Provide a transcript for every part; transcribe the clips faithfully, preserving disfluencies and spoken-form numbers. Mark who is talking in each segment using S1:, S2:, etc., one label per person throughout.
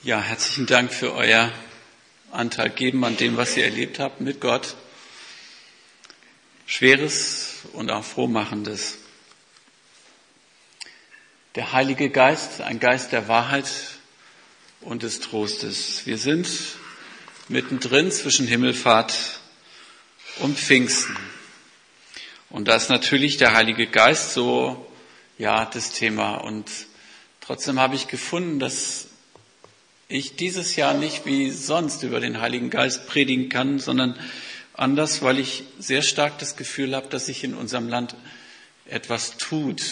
S1: Ja, herzlichen Dank für euer Anteil geben an dem, was ihr erlebt habt mit Gott. Schweres und auch Frohmachendes. Der Heilige Geist, ein Geist der Wahrheit und des Trostes. Wir sind mittendrin zwischen Himmelfahrt und Pfingsten. Und da ist natürlich der Heilige Geist so, ja, das Thema. Und trotzdem habe ich gefunden, dass ich dieses Jahr nicht wie sonst über den Heiligen Geist predigen kann, sondern anders, weil ich sehr stark das Gefühl habe, dass sich in unserem Land etwas tut.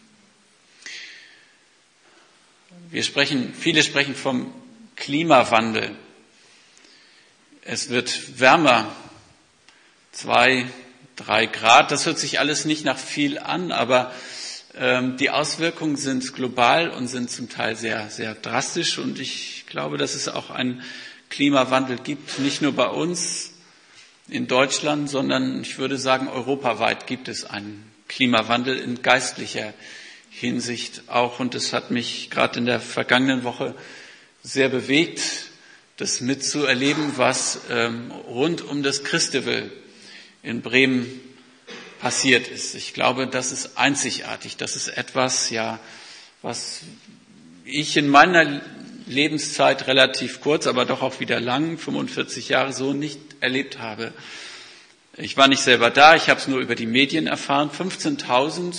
S1: Wir sprechen, viele sprechen vom Klimawandel. Es wird wärmer, zwei, drei Grad. Das hört sich alles nicht nach viel an, aber ähm, die Auswirkungen sind global und sind zum Teil sehr, sehr drastisch. Und ich glaube, dass es auch einen Klimawandel gibt, nicht nur bei uns in Deutschland, sondern ich würde sagen, europaweit gibt es einen Klimawandel in geistlicher Hinsicht auch. Und es hat mich gerade in der vergangenen Woche sehr bewegt, das mitzuerleben, was ähm, rund um das Christevel in Bremen passiert ist. Ich glaube, das ist einzigartig. Das ist etwas, ja, was ich in meiner Lebenszeit relativ kurz, aber doch auch wieder lang, fünfundvierzig Jahre, so nicht erlebt habe. Ich war nicht selber da, ich habe es nur über die Medien erfahren. fünfzehntausend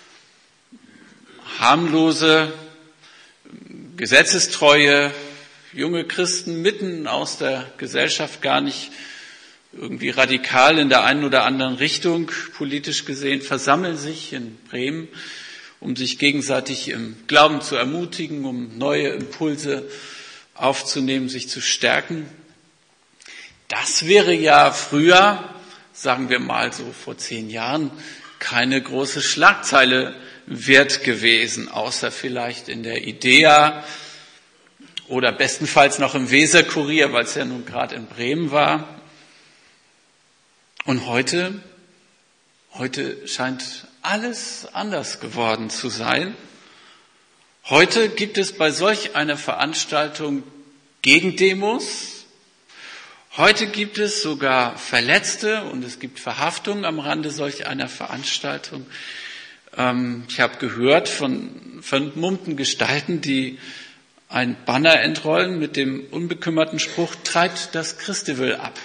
S1: harmlose, gesetzestreue, junge Christen mitten aus der Gesellschaft, gar nicht irgendwie radikal in der einen oder anderen Richtung, politisch gesehen, versammeln sich in Bremen, um sich gegenseitig im Glauben zu ermutigen, um neue Impulse aufzunehmen, sich zu stärken. Das wäre ja früher, sagen wir mal so vor zehn Jahren, keine große Schlagzeile wert gewesen, außer vielleicht in der Idea oder bestenfalls noch im Weserkurier, weil es ja nun gerade in Bremen war. Und heute, heute scheint alles anders geworden zu sein. Heute gibt es bei solch einer Veranstaltung Gegendemos. Heute gibt es sogar Verletzte und es gibt Verhaftungen am Rande solch einer Veranstaltung. Ich habe gehört von vermummten Gestalten, die ein Banner entrollen mit dem unbekümmerten Spruch, treibt das Christevel ab.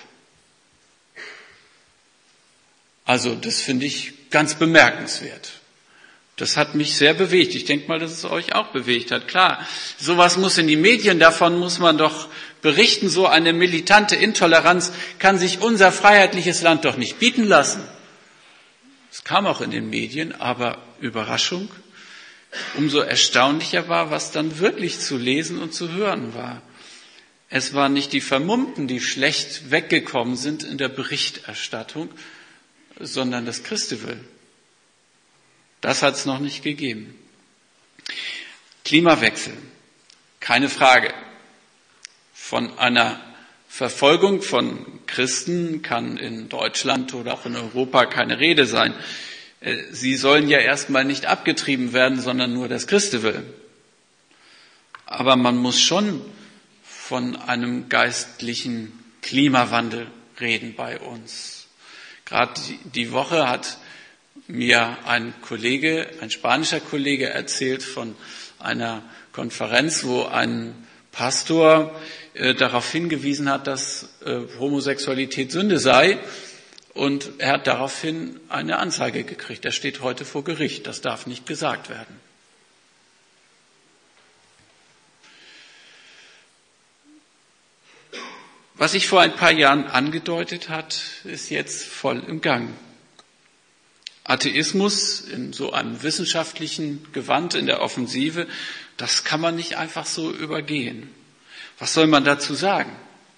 S1: Also das finde ich ganz bemerkenswert. Das hat mich sehr bewegt. Ich denke mal, dass es euch auch bewegt hat. Klar, sowas muss in die Medien, davon muss man doch berichten. So eine militante Intoleranz kann sich unser freiheitliches Land doch nicht bieten lassen. Es kam auch in den Medien, aber Überraschung, umso erstaunlicher war, was dann wirklich zu lesen und zu hören war. Es waren nicht die Vermummten, die schlecht weggekommen sind in der Berichterstattung, sondern das Christevel. Das hat es noch nicht gegeben. Klimawechsel, keine Frage. Von einer Verfolgung von Christen kann in Deutschland oder auch in Europa keine Rede sein. Sie sollen ja erstmal nicht abgetrieben werden, sondern nur das Christevel. Aber man muss schon von einem geistlichen Klimawandel reden bei uns. Gerade die Woche hat mir ein Kollege, ein spanischer Kollege erzählt von einer Konferenz, wo ein Pastor äh, darauf hingewiesen hat, dass äh, Homosexualität Sünde sei. Und er hat daraufhin eine Anzeige gekriegt. Er steht heute vor Gericht. Das darf nicht gesagt werden. Was sich vor ein paar Jahren angedeutet hat, ist jetzt voll im Gang. Atheismus in so einem wissenschaftlichen Gewand in der Offensive, das kann man nicht einfach so übergehen. Was soll man dazu sagen?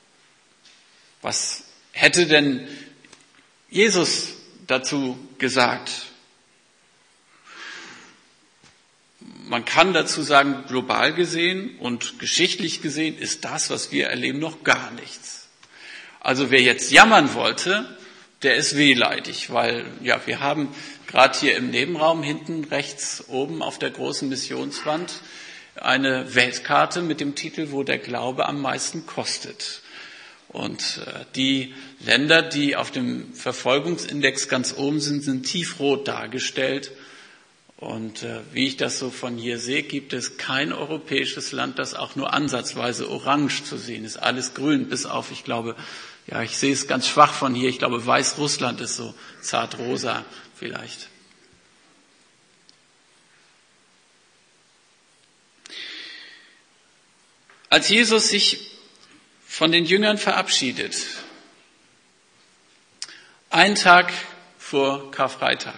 S1: Was hätte denn Jesus dazu gesagt? Man kann dazu sagen, global gesehen und geschichtlich gesehen ist das, was wir erleben, noch gar nichts. Also wer jetzt jammern wollte, der ist wehleidig, weil ja, wir haben gerade hier im Nebenraum hinten rechts oben auf der großen Missionswand eine Weltkarte mit dem Titel, wo der Glaube am meisten kostet. Und die Länder, die auf dem Verfolgungsindex ganz oben sind, sind tiefrot dargestellt. Und wie ich das so von hier sehe, gibt es kein europäisches Land, das auch nur ansatzweise orange zu sehen ist. Alles grün, bis auf, ich glaube, ja, ich sehe es ganz schwach von hier. Ich glaube, Weißrussland ist so zart rosa vielleicht. Als Jesus sich von den Jüngern verabschiedet, einen Tag vor Karfreitag,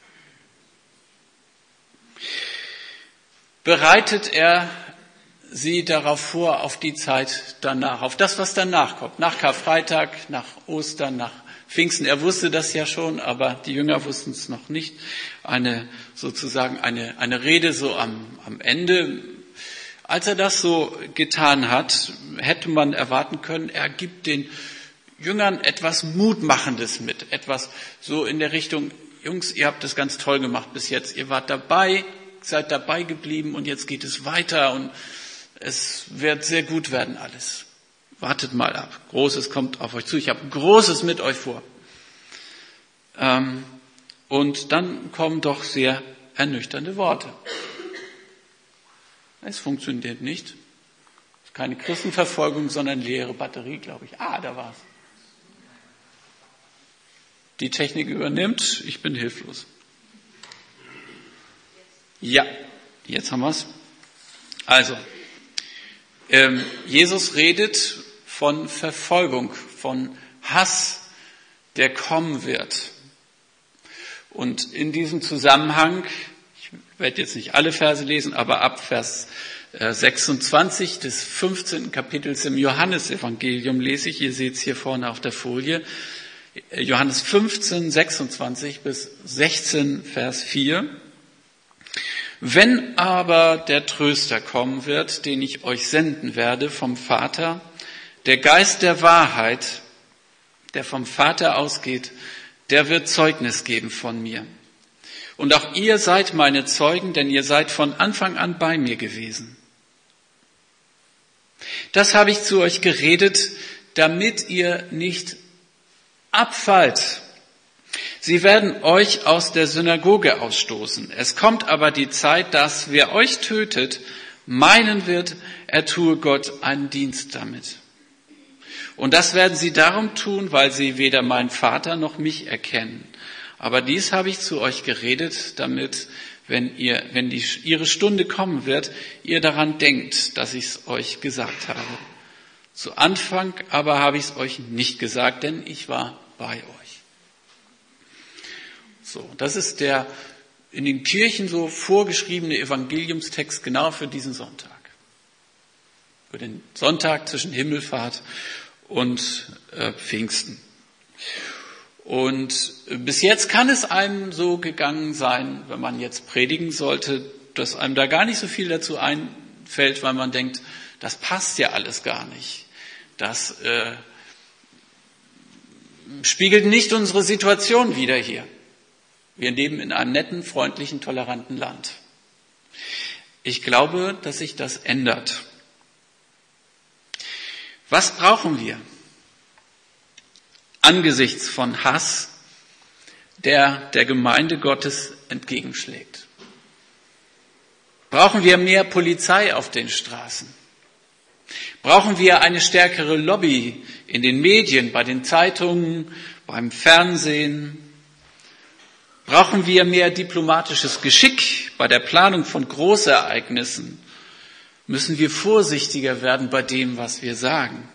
S1: bereitet er sie darauf vor, auf die Zeit danach, auf das, was danach kommt, nach Karfreitag, nach Ostern, nach Pfingsten. Er wusste das ja schon, aber die Jünger wussten es noch nicht. Eine, sozusagen eine, eine Rede so am, am Ende. Als er das so getan hat, hätte man erwarten können, er gibt den Jüngern etwas Mutmachendes mit. Etwas so in der Richtung, Jungs, ihr habt das ganz toll gemacht bis jetzt. Ihr wart dabei, seid dabei geblieben und jetzt geht es weiter und es wird sehr gut werden alles. Wartet mal ab. Großes kommt auf euch zu. Ich habe Großes mit euch vor. Ähm, und dann kommen doch sehr ernüchternde Worte. Es funktioniert nicht. Keine Christenverfolgung, sondern leere Batterie, glaube ich. Ah, da war's. Die Technik übernimmt. Ich bin hilflos. Ja, jetzt haben wir's. Also, ähm, Jesus redet von Verfolgung, von Hass, der kommen wird. Und in diesem Zusammenhang, ich werde jetzt nicht alle Verse lesen, aber ab Vers sechsundzwanzig des fünfzehnten Kapitels im Johannesevangelium lese ich, ihr seht es hier vorne auf der Folie, Johannes fünfzehn, sechsundzwanzig bis sechzehn, Vers vier. Wenn aber der Tröster kommen wird, den ich euch senden werde vom Vater, der Geist der Wahrheit, der vom Vater ausgeht, der wird Zeugnis geben von mir. Und auch ihr seid meine Zeugen, denn ihr seid von Anfang an bei mir gewesen. Das habe ich zu euch geredet, damit ihr nicht abfallt. Sie werden euch aus der Synagoge ausstoßen. Es kommt aber die Zeit, dass wer euch tötet, meinen wird, er tue Gott einen Dienst damit. Und das werden sie darum tun, weil sie weder meinen Vater noch mich erkennen. Aber dies habe ich zu euch geredet, damit, wenn ihr, wenn die, ihre Stunde kommen wird, ihr daran denkt, dass ich es euch gesagt habe. Zu Anfang aber habe ich es euch nicht gesagt, denn ich war bei euch. So, das ist der in den Kirchen so vorgeschriebene Evangeliumstext genau für diesen Sonntag. Für den Sonntag zwischen Himmelfahrt und äh, Pfingsten. Und bis jetzt kann es einem so gegangen sein, wenn man jetzt predigen sollte, dass einem da gar nicht so viel dazu einfällt, weil man denkt, das passt ja alles gar nicht. Das äh, spiegelt nicht unsere Situation wider hier. Wir leben in einem netten, freundlichen, toleranten Land. Ich glaube, dass sich das ändert. Was brauchen wir angesichts von Hass, der der Gemeinde Gottes entgegenschlägt? Brauchen wir mehr Polizei auf den Straßen? Brauchen wir eine stärkere Lobby in den Medien, bei den Zeitungen, beim Fernsehen? Brauchen wir mehr diplomatisches Geschick bei der Planung von Großereignissen? Müssen wir vorsichtiger werden bei dem, was wir sagen?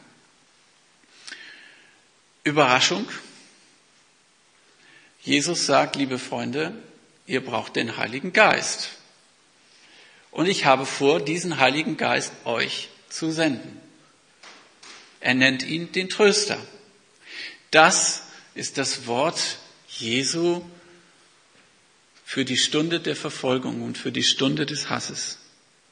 S1: Überraschung. Jesus sagt, liebe Freunde, ihr braucht den Heiligen Geist. Und ich habe vor, diesen Heiligen Geist euch zu senden. Er nennt ihn den Tröster. Das ist das Wort Jesu für die Stunde der Verfolgung und für die Stunde des Hasses.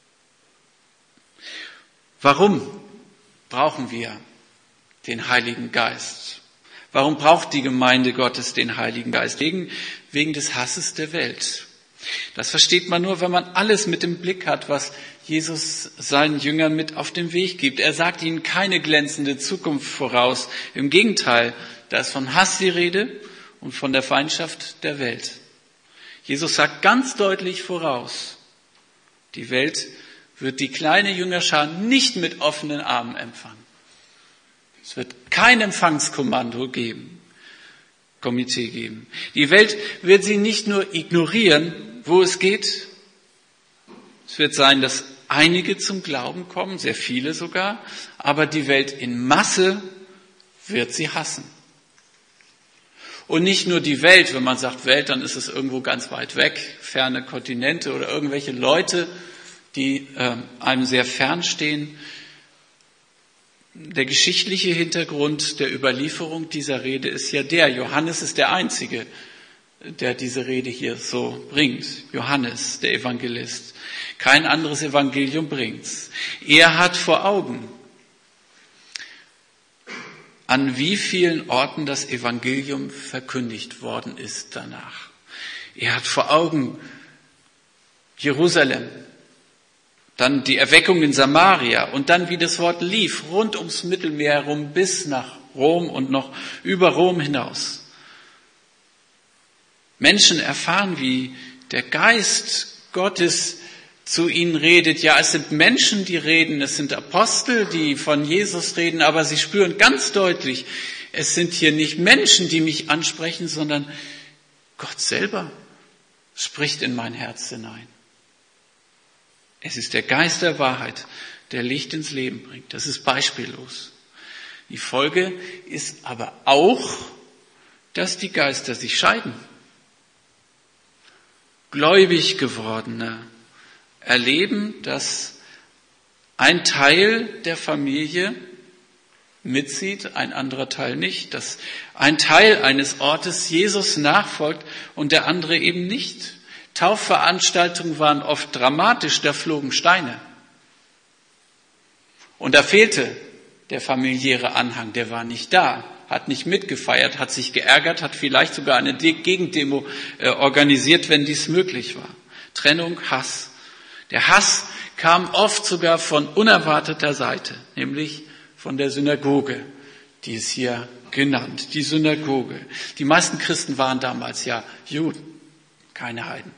S1: Warum brauchen wir den Heiligen Geist? Warum braucht die Gemeinde Gottes den Heiligen Geist? Wegen, wegen des Hasses der Welt. Das versteht man nur, wenn man alles mit im Blick hat, was Jesus seinen Jüngern mit auf den Weg gibt. Er sagt ihnen keine glänzende Zukunft voraus. Im Gegenteil, da ist von Hass die Rede und von der Feindschaft der Welt. Jesus sagt ganz deutlich voraus, die Welt wird die kleine Jüngerschar nicht mit offenen Armen empfangen. Es wird kein Empfangskommando geben, Komitee geben. Die Welt wird sie nicht nur ignorieren, wo es geht. Es wird sein, dass einige zum Glauben kommen, sehr viele sogar, aber die Welt in Masse wird sie hassen. Und nicht nur die Welt, wenn man sagt Welt, dann ist es irgendwo ganz weit weg, ferne Kontinente oder irgendwelche Leute, die äh, einem sehr fern stehen. Der geschichtliche Hintergrund der Überlieferung dieser Rede ist ja der, Johannes ist der Einzige, der diese Rede hier so bringt. Johannes, der Evangelist. Kein anderes Evangelium bringt's. Er hat vor Augen, an wie vielen Orten das Evangelium verkündigt worden ist danach. Er hat vor Augen Jerusalem, dann die Erweckung in Samaria und dann, wie das Wort lief, rund ums Mittelmeer herum bis nach Rom und noch über Rom hinaus. Menschen erfahren, wie der Geist Gottes zu ihnen redet. Ja, es sind Menschen, die reden, es sind Apostel, die von Jesus reden, aber sie spüren ganz deutlich, es sind hier nicht Menschen, die mich ansprechen, sondern Gott selber spricht in mein Herz hinein. Es ist der Geist der Wahrheit, der Licht ins Leben bringt. Das ist beispiellos. Die Folge ist aber auch, dass die Geister sich scheiden. Gläubig gewordene erleben, dass ein Teil der Familie mitzieht, ein anderer Teil nicht, dass ein Teil eines Ortes Jesus nachfolgt und der andere eben nicht. Taufveranstaltungen waren oft dramatisch, da flogen Steine. Und da fehlte der familiäre Anhang, der war nicht da, hat nicht mitgefeiert, hat sich geärgert, hat vielleicht sogar eine Gegendemo organisiert, wenn dies möglich war. Trennung, Hass. Der Hass kam oft sogar von unerwarteter Seite, nämlich von der Synagoge, die ist hier genannt, die Synagoge. Die meisten Christen waren damals ja Juden, keine Heiden.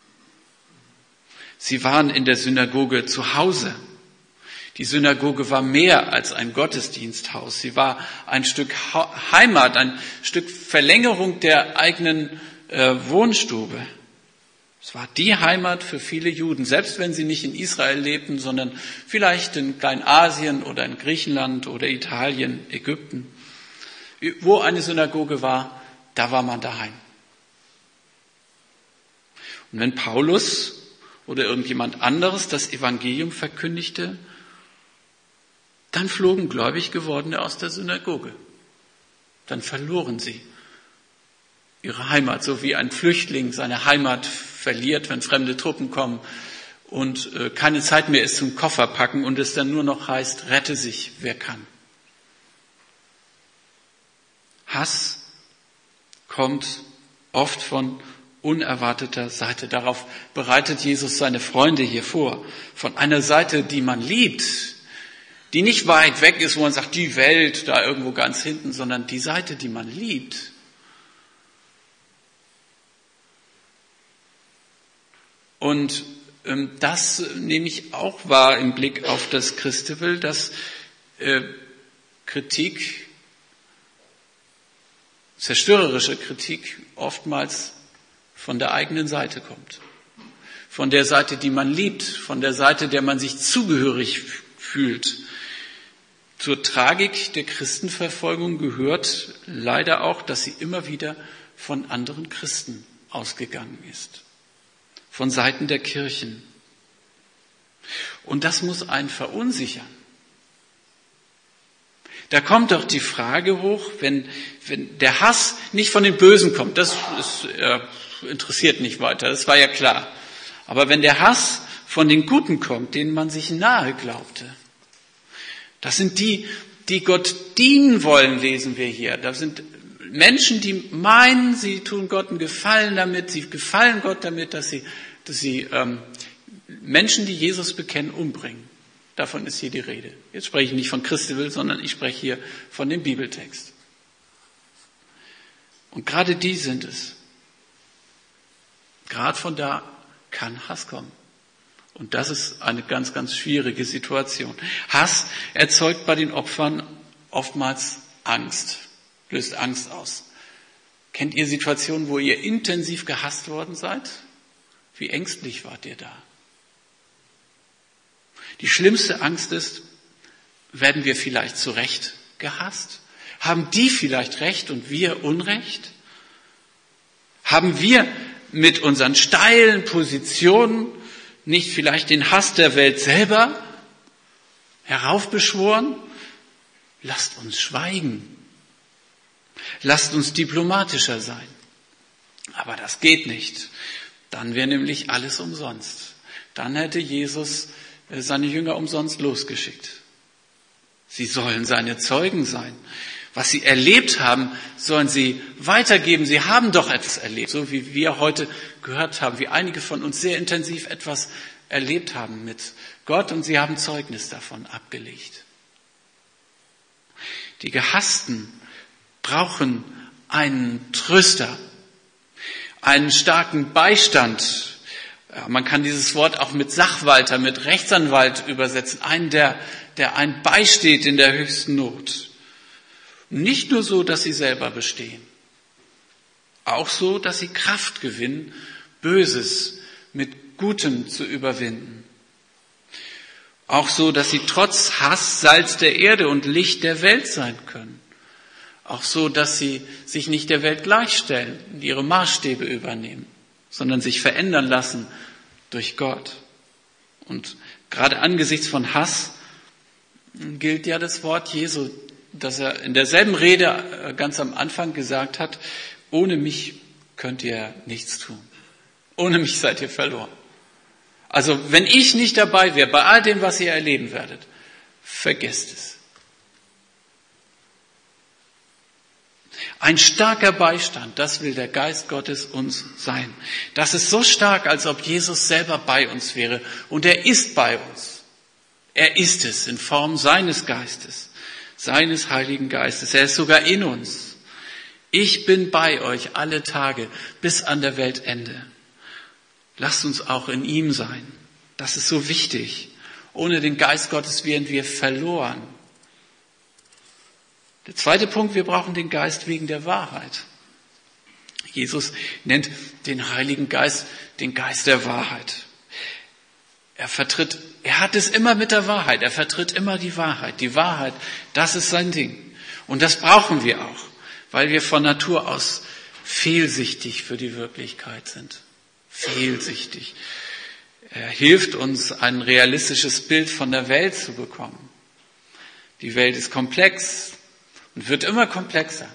S1: Sie waren in der Synagoge zu Hause. Die Synagoge war mehr als ein Gottesdiensthaus. Sie war ein Stück Heimat, ein Stück Verlängerung der eigenen äh, Wohnstube. Es war die Heimat für viele Juden, selbst wenn sie nicht in Israel lebten, sondern vielleicht in Kleinasien oder in Griechenland oder Italien, Ägypten. Wo eine Synagoge war, da war man daheim. Und wenn Paulus oder irgendjemand anderes das Evangelium verkündigte, dann flogen gläubig gewordene aus der Synagoge. Dann verloren sie ihre Heimat, so wie ein Flüchtling seine Heimat verliert, wenn fremde Truppen kommen und keine Zeit mehr ist zum Koffer packen und es dann nur noch heißt, rette sich, wer kann. Hass kommt oft von unerwarteter Seite. Darauf bereitet Jesus seine Freunde hier vor. Von einer Seite, die man liebt, die nicht weit weg ist, wo man sagt, die Welt da irgendwo ganz hinten, sondern die Seite, die man liebt. Und ähm, das nehme ich auch wahr im Blick auf das Festival, dass äh, Kritik, zerstörerische Kritik oftmals von der eigenen Seite kommt. Von der Seite, die man liebt, von der Seite, der man sich zugehörig fühlt. Zur Tragik der Christenverfolgung gehört leider auch, dass sie immer wieder von anderen Christen ausgegangen ist. Von Seiten der Kirchen. Und das muss einen verunsichern. Da kommt doch die Frage hoch, wenn, wenn der Hass nicht von den Bösen kommt, das ist, äh, interessiert nicht weiter, das war ja klar. Aber wenn der Hass von den Guten kommt, denen man sich nahe glaubte, das sind die, die Gott dienen wollen, lesen wir hier. Da sind Menschen, die meinen, sie tun Gott einen Gefallen damit, sie gefallen Gott damit, dass sie, dass sie ähm, Menschen, die Jesus bekennen, umbringen. Davon ist hier die Rede. Jetzt spreche ich nicht von Christabel, sondern ich spreche hier von dem Bibeltext. Und gerade die sind es. Gerade von da kann Hass kommen. Und das ist eine ganz, ganz schwierige Situation. Hass erzeugt bei den Opfern oftmals Angst, löst Angst aus. Kennt ihr Situationen, wo ihr intensiv gehasst worden seid? Wie ängstlich wart ihr da? Die schlimmste Angst ist, werden wir vielleicht zu Recht gehasst? Haben die vielleicht Recht und wir Unrecht? Haben wir mit unseren steilen Positionen nicht vielleicht den Hass der Welt selber heraufbeschworen? Lasst uns schweigen. Lasst uns diplomatischer sein. Aber das geht nicht. Dann wäre nämlich alles umsonst. Dann hätte Jesus seine Jünger umsonst losgeschickt. Sie sollen seine Zeugen sein. Was sie erlebt haben, sollen sie weitergeben. Sie haben doch etwas erlebt, so wie wir heute gehört haben, wie einige von uns sehr intensiv etwas erlebt haben mit Gott und sie haben Zeugnis davon abgelegt. Die Gehassten brauchen einen Tröster, einen starken Beistand. Ja, man kann dieses Wort auch mit Sachwalter, mit Rechtsanwalt übersetzen. Einen, der, der einen beisteht in der höchsten Not. Nicht nur so, dass sie selber bestehen. Auch so, dass sie Kraft gewinnen, Böses mit Gutem zu überwinden. Auch so, dass sie trotz Hass Salz der Erde und Licht der Welt sein können. Auch so, dass sie sich nicht der Welt gleichstellen und ihre Maßstäbe übernehmen, sondern sich verändern lassen durch Gott. Und gerade angesichts von Hass gilt ja das Wort Jesu, dass er in derselben Rede ganz am Anfang gesagt hat, ohne mich könnt ihr nichts tun. Ohne mich seid ihr verloren. Also wenn ich nicht dabei wäre, bei all dem, was ihr erleben werdet, vergesst es. Ein starker Beistand, das will der Geist Gottes uns sein. Das ist so stark, als ob Jesus selber bei uns wäre. Und er ist bei uns. Er ist es in Form seines Geistes, seines Heiligen Geistes. Er ist sogar in uns. Ich bin bei euch alle Tage bis an der Weltende. Lasst uns auch in ihm sein. Das ist so wichtig. Ohne den Geist Gottes wären wir verloren. Der zweite Punkt, wir brauchen den Geist wegen der Wahrheit. Jesus nennt den Heiligen Geist den Geist der Wahrheit. Er vertritt, er hat es immer mit der Wahrheit. Er vertritt immer die Wahrheit. Die Wahrheit, das ist sein Ding. Und das brauchen wir auch, weil wir von Natur aus fehlsichtig für die Wirklichkeit sind. Fehlsichtig. Er hilft uns, ein realistisches Bild von der Welt zu bekommen. Die Welt ist komplex und wird immer komplexer.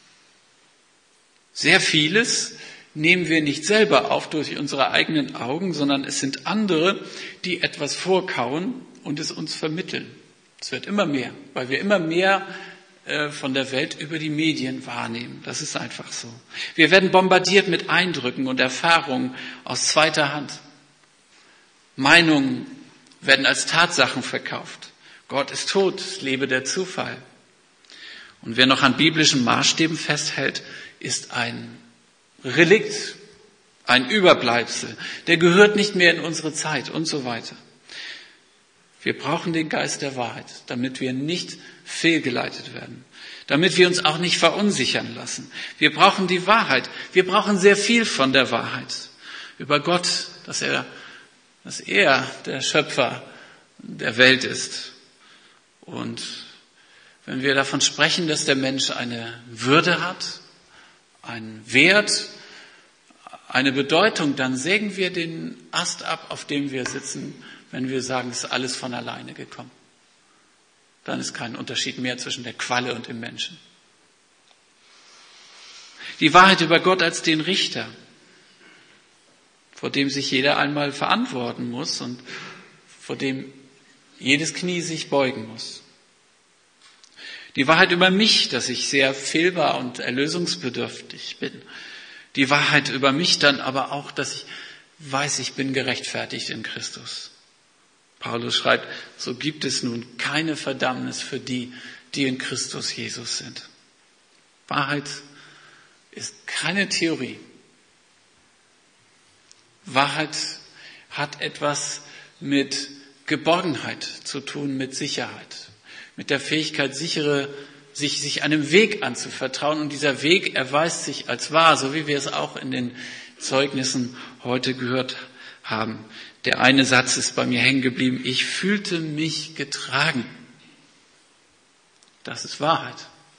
S1: Sehr vieles nehmen wir nicht selber auf durch unsere eigenen Augen, sondern es sind andere, die etwas vorkauen und es uns vermitteln. Es wird immer mehr, weil wir immer mehr von der Welt über die Medien wahrnehmen. Das ist einfach so. Wir werden bombardiert mit Eindrücken und Erfahrungen aus zweiter Hand. Meinungen werden als Tatsachen verkauft. Gott ist tot, es lebe der Zufall. Und wer noch an biblischen Maßstäben festhält, ist ein Relikt, ein Überbleibsel. Der gehört nicht mehr in unsere Zeit und so weiter. Wir brauchen den Geist der Wahrheit, damit wir nicht fehlgeleitet werden, damit wir uns auch nicht verunsichern lassen. Wir brauchen die Wahrheit. Wir brauchen sehr viel von der Wahrheit über Gott, dass er, dass er der Schöpfer der Welt ist. Und wenn wir davon sprechen, dass der Mensch eine Würde hat, einen Wert, eine Bedeutung, dann sägen wir den Ast ab, auf dem wir sitzen, wenn wir sagen, es ist alles von alleine gekommen. Dann ist kein Unterschied mehr zwischen der Qualle und dem Menschen. Die Wahrheit über Gott als den Richter, vor dem sich jeder einmal verantworten muss und vor dem jedes Knie sich beugen muss. Die Wahrheit über mich, dass ich sehr fehlbar und erlösungsbedürftig bin. Die Wahrheit über mich dann aber auch, dass ich weiß, ich bin gerechtfertigt in Christus. Paulus schreibt, so gibt es nun keine Verdammnis für die, die in Christus Jesus sind. Wahrheit ist keine Theorie. Wahrheit hat etwas mit Geborgenheit zu tun, mit Sicherheit, mit der Fähigkeit, sichere, sich, sich einem Weg anzuvertrauen. Und dieser Weg erweist sich als wahr, so wie wir es auch in den Zeugnissen heute gehört haben. Der eine Satz ist bei mir hängen geblieben. Ich fühlte mich getragen. Das ist Wahrheit.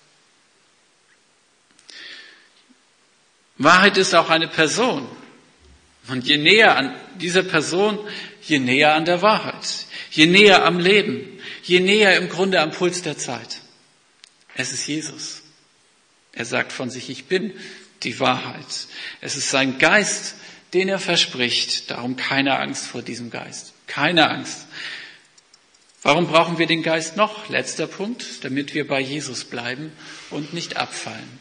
S1: Wahrheit ist auch eine Person. Und je näher an dieser Person, je näher an der Wahrheit, je näher am Leben, je näher im Grunde am Puls der Zeit. Es ist Jesus. Er sagt von sich, ich bin die Wahrheit. Es ist sein Geist, den er verspricht. Darum keine Angst vor diesem Geist. Keine Angst. Warum brauchen wir den Geist noch? Letzter Punkt, damit wir bei Jesus bleiben und nicht abfallen.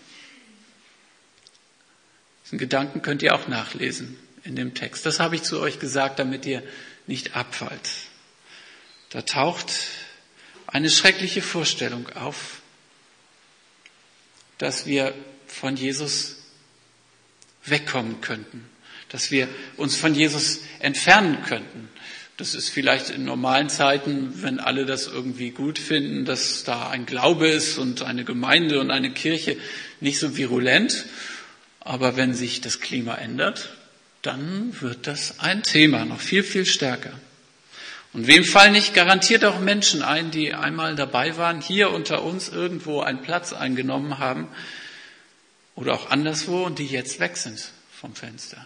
S1: Diesen Gedanken könnt ihr auch nachlesen in dem Text. Das habe ich zu euch gesagt, damit ihr nicht abfallt. Da taucht eine schreckliche Vorstellung auf, dass wir von Jesus wegkommen könnten, dass wir uns von Jesus entfernen könnten. Das ist vielleicht in normalen Zeiten, wenn alle das irgendwie gut finden, dass da ein Glaube ist und eine Gemeinde und eine Kirche, nicht so virulent. Aber wenn sich das Klima ändert, dann wird das ein Thema, noch viel, viel stärker. Und wem fallen nicht garantiert auch Menschen ein, die einmal dabei waren, hier unter uns irgendwo einen Platz eingenommen haben oder auch anderswo und die jetzt weg sind vom Fenster.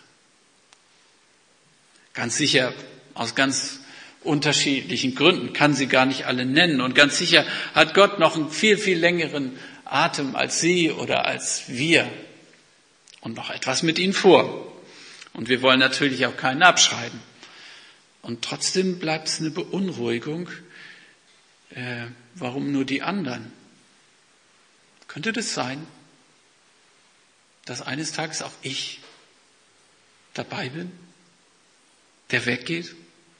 S1: Ganz sicher aus ganz unterschiedlichen Gründen, kann sie gar nicht alle nennen. Und ganz sicher hat Gott noch einen viel, viel längeren Atem als sie oder als wir und noch etwas mit ihnen vor. Und wir wollen natürlich auch keinen abschreiben. Und trotzdem bleibt es eine Beunruhigung. Äh, warum nur die anderen? Könnte das sein, dass eines Tages auch ich dabei bin, der weggeht?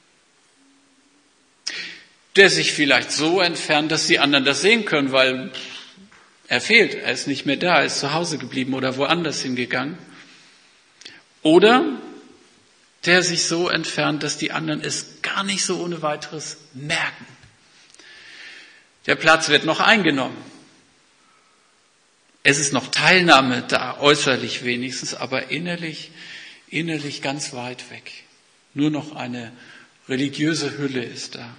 S1: Der sich vielleicht so entfernt, dass die anderen das sehen können, weil er fehlt, er ist nicht mehr da, er ist zu Hause geblieben oder woanders hingegangen. Oder der sich so entfernt, dass die anderen es gar nicht so ohne weiteres merken. Der Platz wird noch eingenommen. Es ist noch Teilnahme da, äußerlich wenigstens, aber innerlich, innerlich ganz weit weg. Nur noch eine religiöse Hülle ist da.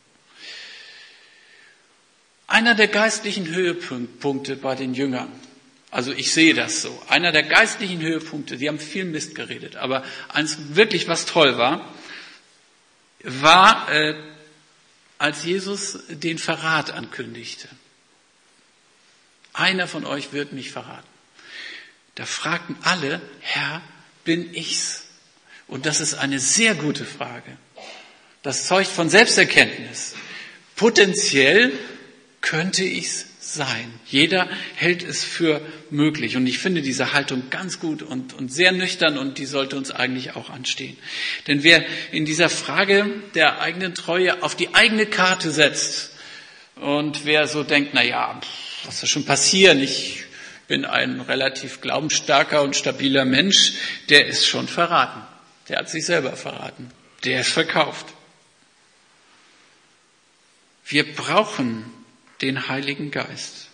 S1: Einer der geistlichen Höhepunkte bei den Jüngern, also ich sehe das so, einer der geistlichen Höhepunkte, die haben viel Mist geredet, aber eins wirklich, was toll war, war, äh, als Jesus den Verrat ankündigte. Einer von euch wird mich verraten. Da fragten alle, Herr, bin ich's? Und das ist eine sehr gute Frage. Das zeugt von Selbsterkenntnis. Potenziell könnte ich's sein. Jeder hält es für möglich. Und ich finde diese Haltung ganz gut und, und sehr nüchtern und die sollte uns eigentlich auch anstehen. Denn wer in dieser Frage der eigenen Treue auf die eigene Karte setzt und wer so denkt, na ja, was soll schon passieren? Ich bin ein relativ glaubensstarker und stabiler Mensch, der ist schon verraten. Der hat sich selber verraten. Der ist verkauft. Wir brauchen den Heiligen Geist.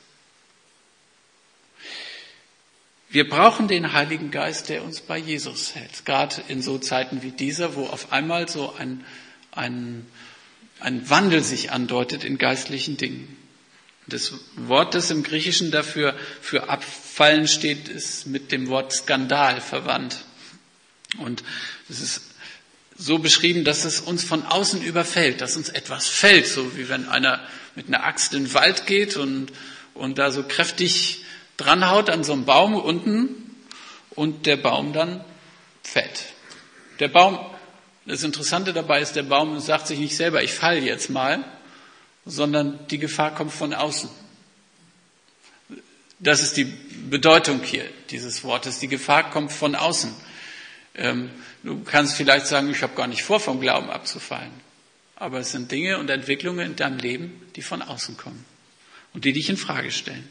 S1: Wir brauchen den Heiligen Geist, der uns bei Jesus hält. Gerade in so Zeiten wie dieser, wo auf einmal so ein, ein, ein Wandel sich andeutet in geistlichen Dingen. Das Wort, das im Griechischen dafür für abfallen steht, ist mit dem Wort Skandal verwandt. Und es ist so beschrieben, dass es uns von außen überfällt, dass uns etwas fällt, so wie wenn einer mit einer Axt in den Wald geht und, und da so kräftig dranhaut an so einem Baum unten und der Baum dann fällt. Der Baum, das Interessante dabei ist, der Baum sagt sich nicht selber, ich falle jetzt mal, sondern die Gefahr kommt von außen. Das ist die Bedeutung hier dieses Wortes. Die Gefahr kommt von außen. Ähm, du kannst vielleicht sagen, ich habe gar nicht vor, vom Glauben abzufallen. Aber es sind Dinge und Entwicklungen in deinem Leben, die von außen kommen und die dich in Frage stellen.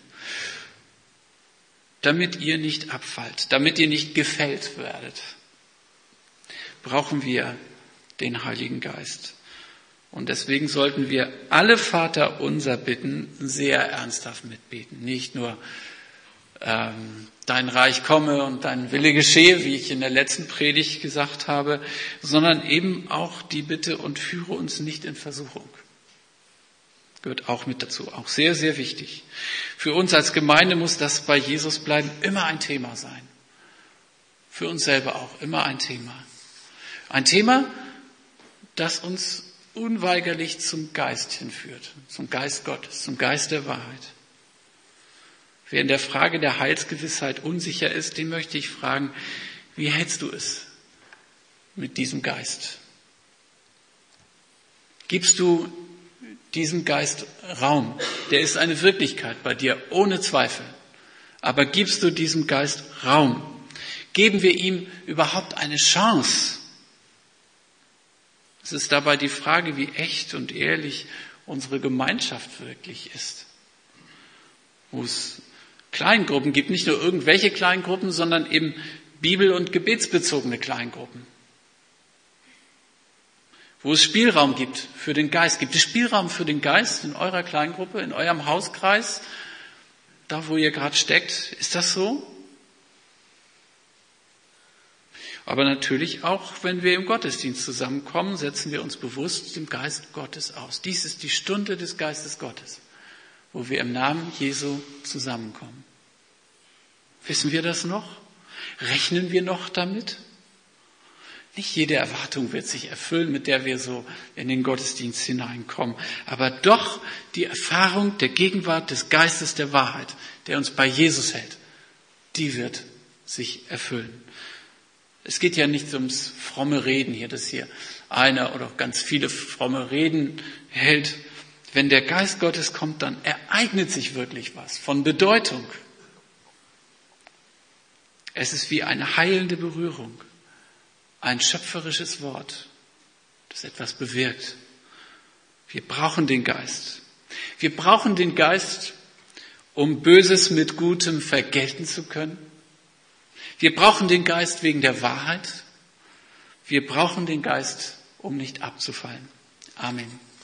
S1: Damit ihr nicht abfallt, damit ihr nicht gefällt werdet, brauchen wir den Heiligen Geist. Und deswegen sollten wir alle Vaterunser bitten sehr ernsthaft mitbeten. Nicht nur ähm, dein Reich komme und dein Wille geschehe, wie ich in der letzten Predigt gesagt habe, sondern eben auch die Bitte und führe uns nicht in Versuchung. Gehört auch mit dazu, auch sehr, sehr wichtig. Für uns als Gemeinde muss das bei Jesus bleiben immer ein Thema sein. Für uns selber auch immer ein Thema. Ein Thema, das uns unweigerlich zum Geist hinführt, zum Geist Gottes, zum Geist der Wahrheit. Wer in der Frage der Heilsgewissheit unsicher ist, den möchte ich fragen, wie hältst du es mit diesem Geist? Gibst du diesem Geist Raum? Der ist eine Wirklichkeit bei dir, ohne Zweifel. Aber gibst du diesem Geist Raum? Geben wir ihm überhaupt eine Chance? Es ist dabei die Frage, wie echt und ehrlich unsere Gemeinschaft wirklich ist. Wo es Kleingruppen gibt, nicht nur irgendwelche Kleingruppen, sondern eben bibel- und gebetsbezogene Kleingruppen. Wo es Spielraum gibt für den Geist. Gibt es Spielraum für den Geist in eurer Kleingruppe, in eurem Hauskreis, da wo ihr gerade steckt? Ist das so? Aber natürlich auch, wenn wir im Gottesdienst zusammenkommen, setzen wir uns bewusst dem Geist Gottes aus. Dies ist die Stunde des Geistes Gottes, wo wir im Namen Jesu zusammenkommen. Wissen wir das noch? Rechnen wir noch damit? Nicht jede Erwartung wird sich erfüllen, mit der wir so in den Gottesdienst hineinkommen. Aber doch die Erfahrung der Gegenwart des Geistes der Wahrheit, der uns bei Jesus hält, die wird sich erfüllen. Es geht ja nicht ums fromme Reden hier, dass hier einer oder auch ganz viele fromme Reden hält. Wenn der Geist Gottes kommt, dann ereignet sich wirklich was von Bedeutung. Es ist wie eine heilende Berührung, ein schöpferisches Wort, das etwas bewirkt. Wir brauchen den Geist. Wir brauchen den Geist, um Böses mit Gutem vergelten zu können. Wir brauchen den Geist wegen der Wahrheit. Wir brauchen den Geist, um nicht abzufallen. Amen.